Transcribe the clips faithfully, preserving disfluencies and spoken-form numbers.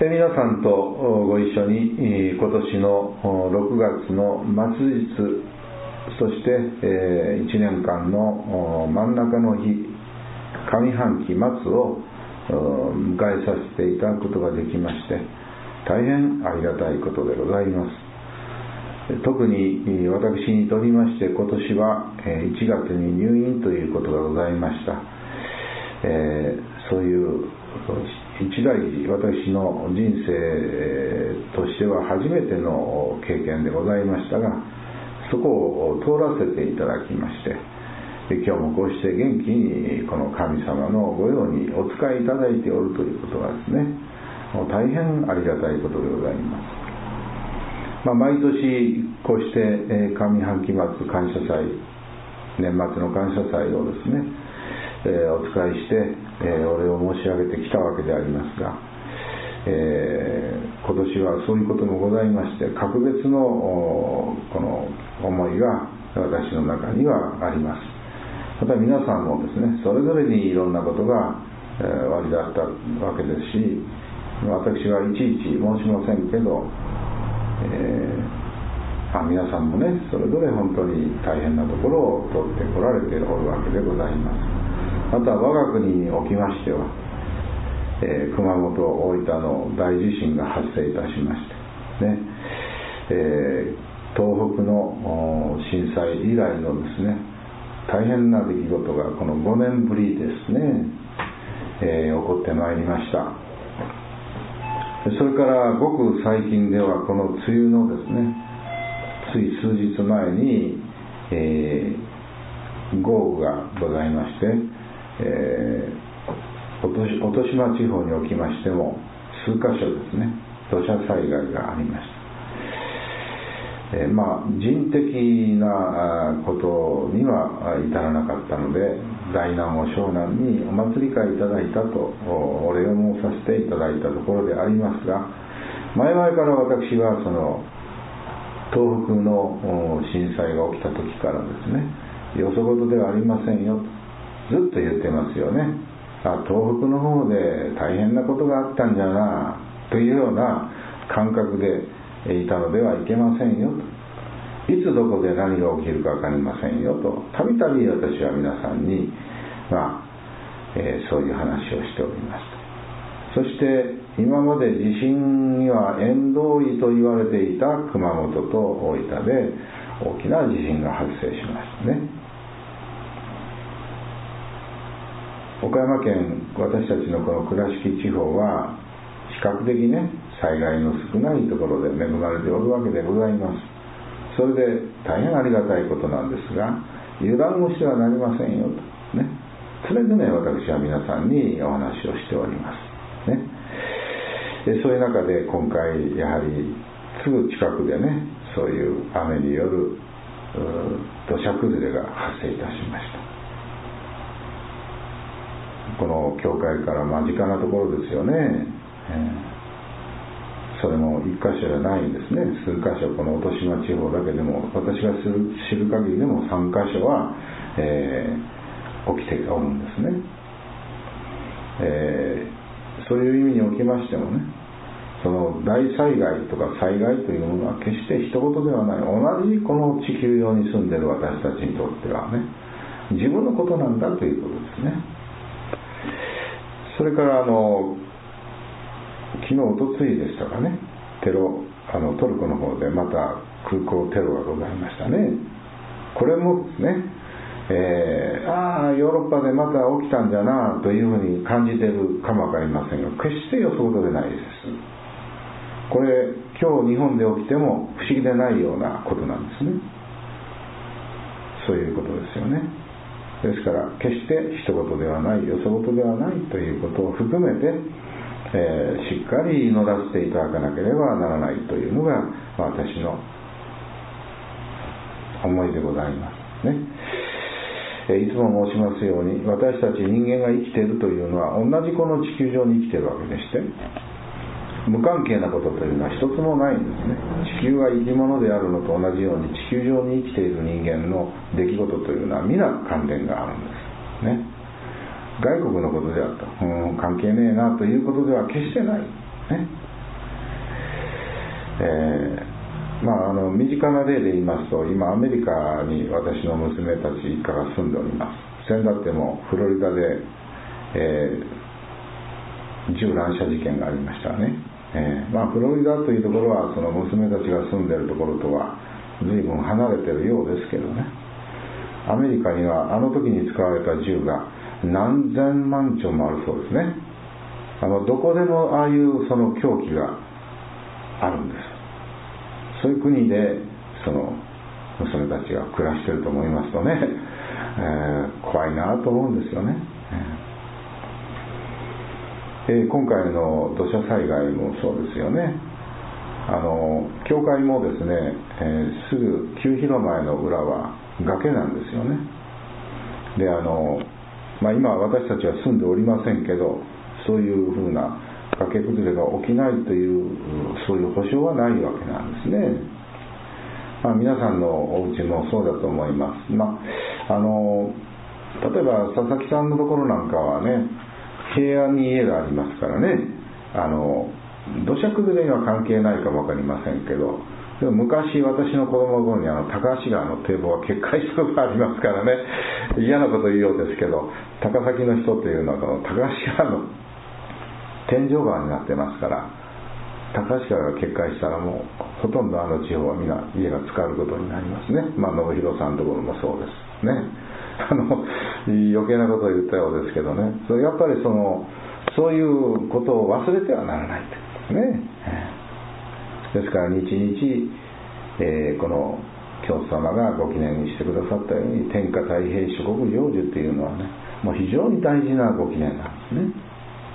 皆さんとご一緒に今年のろくがつの末日、そしていちねんかんの真ん中の日、上半期末を迎えさせていただくことができまして、大変ありがたいことでございます。特に私にとりまして、今年はいちがつに入院ということがございました。えー、そういう一大事、私の人生としては初めての経験でございましたが、そこを通らせていただきまして、今日もこうして元気にこの神様のご用にお使いいただいておるということがですね、もう大変ありがたいことでございます。まあ、毎年こうして上半期末感謝祭、年末の感謝祭をですね、えー、お使いして、えー、お礼を申し上げてきたわけでありますが、えー、今年はそういうこともございまして、格別のこの思いが私の中にはあります。また皆さんもですね、それぞれにいろんなことが、えー、おありだったわけですし、私はいちいち申しませんけど、えー、あ皆さんもね、それぞれ本当に大変なところを通ってこられておるわけでございます。また我が国におきましては、えー、熊本、大分の大地震が発生いたしましてね、えー、東北の震災以来のですね、大変な出来事がこのごねんぶりですね、えー、起こってまいりました。それからごく最近ではこの梅雨のですね、つい数日前に、えー、豪雨がございまして、えー、音島地方におきましても数カ所ですね、土砂災害がありました。えー、まあ人的なことには至らなかったので、大難を小難にお祭り会いただいたとお礼を申させていただいたところでありますが、前々から私はその東北の震災が起きた時からですね、よそ事ではありませんよとずっと言ってますよね。あ、東北の方で大変なことがあったんじゃなというような感覚でいたのではいけませんよと、いつどこで何が起きるか分かりませんよと、たびたび私は皆さんに、まあえー、そういう話をしておりました。そして今まで地震には縁遠いと言われていた熊本と大分で大きな地震が発生しましたね。岡山県、私たちのこの倉敷地方は比較的ね、災害の少ないところで恵まれておるわけでございます。それで大変ありがたいことなんですが、油断をしてはなりませんよとね、常々私は皆さんにお話をしておりますね。でそういう中で今回やはりすぐ近くでね、そういう雨による土砂崩れが発生いたしました。この教会から間近なところですよね、えー、それも一箇所じゃないんですね。数箇所、この音島地方だけでも私が知る、知る限りでもさん箇所は、えー、起きておるんですね。えー、そういう意味におきましてもね、その大災害とか災害というものは決して一言ではない。同じこの地球上に住んでいる私たちにとってはね、自分のことなんだということですね。それからあの昨日おとついでしたかね、テロ、あのトルコの方でまた空港テロがございましたね。これもですね、えー、ああヨーロッパでまた起きたんじゃなというふうに感じているかもわかりませんが、決してよそ事でないです。これ今日日本で起きても不思議でないようなことなんですね。そういうことですよね。ですから決して一言ではない、よそ事ではないということを含めて、えー、しっかり祈らせていただかなければならないというのが私の思いでございますね。えー、いつも申しますように、私たち人間が生きているというのは同じこの地球上に生きているわけでして、無関係なことというのは一つもないんですね。地球が生き物であるのと同じように、地球上に生きている人間の出来事というのは皆関連があるんですね。外国のことであった、うん、関係ねえなということでは決してない、ね。 えー、まああの身近な例で言いますと、今アメリカに私の娘たち一家が住んでおります。先だってもフロリダで、えー、銃乱射事件がありましたね。えー、まあフロリダというところはその娘たちが住んでいるところとは随分離れているようですけどね、アメリカにはあの時に使われた銃が何千万丁もあるそうですね。あのどこでもああいうその凶器があるんです。そういう国でその娘たちが暮らしていると思いますとね、えー、怖いなと思うんですよね。えー、今回の土砂災害もそうですよね。あの教会もですね、えー、すぐ旧広前の裏は崖なんですよね。であの、まあ、今私たちは住んでおりませんけど、そういうふうな崖崩れが起きないというそういう保証はないわけなんですね。まあ、皆さんのお家もそうだと思います。まあ、あの例えば佐々木さんのところなんかはね、平安に家がありますからね、あの土砂崩れには関係ないかも分かりませんけど、でも昔私の子供の頃にあの高橋川の堤防が決壊したことがありますからね、嫌なこと言うようですけど、高崎の人というのはこの高橋川の天井川になってますから、高橋川が決壊したらもうほとんどあの地方はみんな家が浸かることになりますね。まあ信弘さんのところもそうですね。あの余計なことを言ったようですけどね、それやっぱりそのそういうことを忘れてはならないというね。ですから日々、えー、この教祖様がご記念にしてくださったように、天下太平諸国成就というのはね、もう非常に大事なご記念なんですね。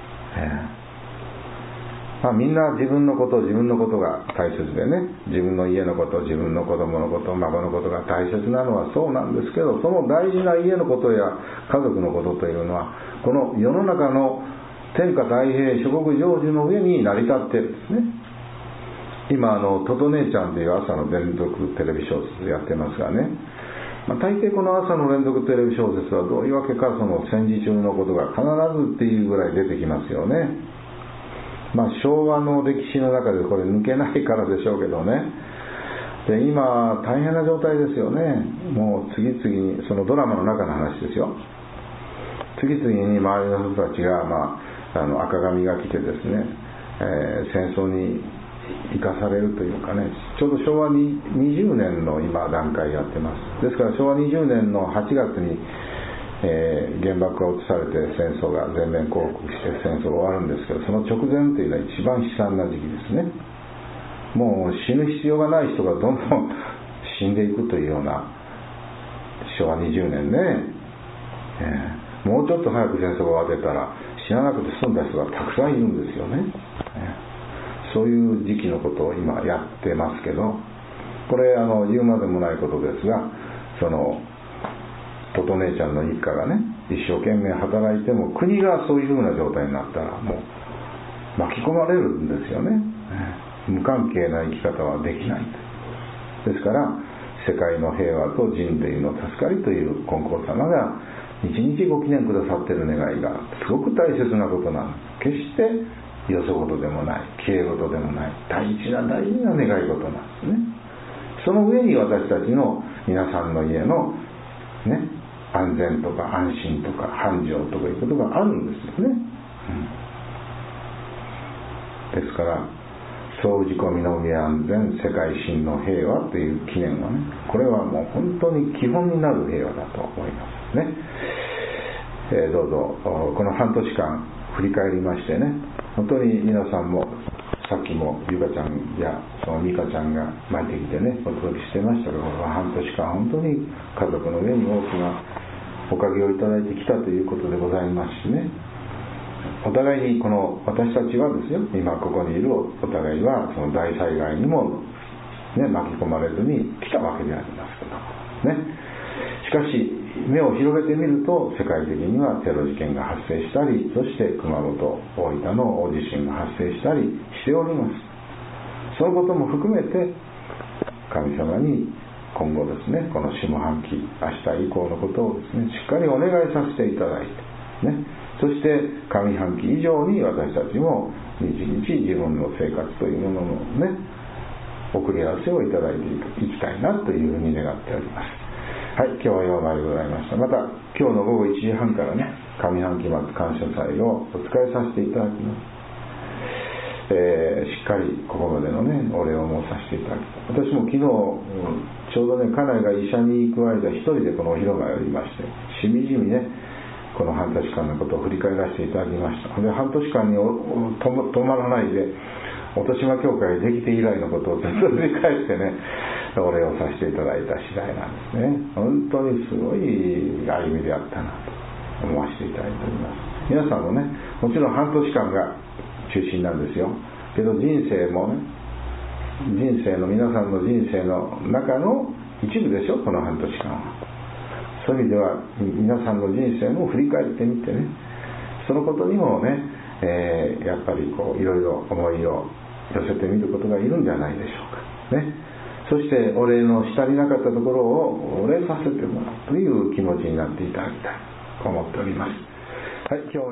えーまあ、みんな自分のこと自分のことが大切でね、自分の家のこと自分の子供のこと孫のことが大切なのはそうなんですけど、その大事な家のことや家族のことというのはこの世の中の天下太平諸国成就の上に成り立っているんですね。今あのトト姉ちゃんという朝の連続テレビ小説やってますがね、まあ、大抵この朝の連続テレビ小説はどういうわけかその戦時中のことが必ずっていうぐらい出てきますよね。まあ昭和の歴史の中でこれ抜けないからでしょうけどね。で今大変な状態ですよね。もう次々にそのドラマの中の話ですよ。次々に周りの人たちが、まあ、あの赤紙が来てですね、えー、戦争に生かされるというかね、ちょうど昭和にじゅうねんの今段階やってます。ですから昭和にじゅうねんのはちがつに、えー、原爆が落とされて戦争が全面降伏して戦争が終わるんですけど、その直前というのは一番悲惨な時期ですね。もう死ぬ必要がない人がどんどん死んでいくというような昭和にじゅうねんね、えー、もうちょっと早く戦争が終わってたら死ななくて済んだ人がたくさんいるんですよね。えーそういう時期のことを今やってますけど、これあの言うまでもないことですが、そのトト姉ちゃんの一家がね一生懸命働いても国がそういうふうな状態になったらもう巻き込まれるんですよね。無関係な生き方はできない。ですから世界の平和と人類の助かりという金光様が日々ご記念くださっている願いがすごく大切なことなんです。決してよそ事でもない、きれい事でもない、大事な大事な願い事なんですね。その上に私たちの皆さんの家の、ね、安全とか安心とか繁盛とかいうことがあるんですよね。うん、ですから総打ち込みの上安全世界真の平和という記念はね、これはもう本当に基本になる平和だと思いますね。えー、どうぞこの半年間振り返りましてね、本当に皆さんもさっきもゆかちゃんやその美香ちゃんが巻いてきてねお届けしてましたけど、この半年間本当に家族の上に大きなおかげをいただいてきたということでございますしね、お互いにこの私たちはですよ、今ここにいるお互いはその大災害にも、ね、巻き込まれずに来たわけでありますけどね。しかし目を広げてみると世界的にはテロ事件が発生したり、そして熊本大分の大地震が発生したりしております。そのことも含めて神様に今後ですね、この下半期明日以降のことをですねしっかりお願いさせていただいてね、そして上半期以上に私たちも日々自分の生活というもののね、 送り合わせをいただいていきたいなというふうに願っております。はい、今日はようまでございました。また今日の午後いちじはんからね、上半期末感謝祭をお使いさせていただきます。えー、しっかりここまでのねお礼を申させていただきたい。私も昨日、うん、ちょうどね家内が医者に行く間一人でこのお披露目をやりまして、しみじみねこの半年間のことを振り返らせていただきました。で半年間におと止まらないで音島教会できて以来のことをずっと振り返ってねお礼をさせていただいた次第なんですね。本当にすごい歩みであったなと思わせていただいております。皆さんもねもちろん半年間が中心なんですよ。けど人生もね、人生の皆さんの人生の中の一部でしょ、この半年間は。そういう意味では皆さんの人生も振り返ってみてね、そのことにもね、えー、やっぱりこういろいろ思いを寄せてみることがいるんじゃないでしょうかね。そしてお礼のしたりなかったところをお礼させてもらうという気持ちになっていただきたいと思っております。はい、今日